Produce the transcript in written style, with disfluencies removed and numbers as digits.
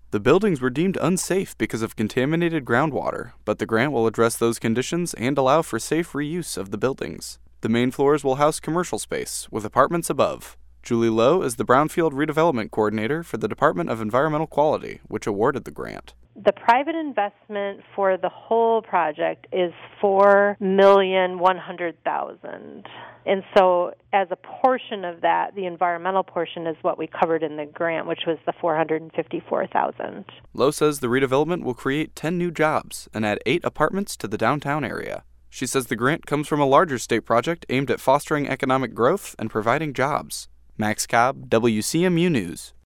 The buildings were deemed unsafe because of contaminated groundwater, but the grant will address those conditions and allow for safe reuse of the buildings. The main floors will house commercial space, with apartments above. Julie Lowe is the Brownfield Redevelopment Coordinator for the Department of Environmental Quality, which awarded the grant. The private investment for the whole project is $4,100,000. And so as a portion of that, the environmental portion is what we covered in the grant, which was the $454,000. Lowe says the redevelopment will create 10 new jobs and add 8 apartments to the downtown area. She says the grant comes from a larger state project aimed at fostering economic growth and providing jobs. Max Cobb, WCMU News.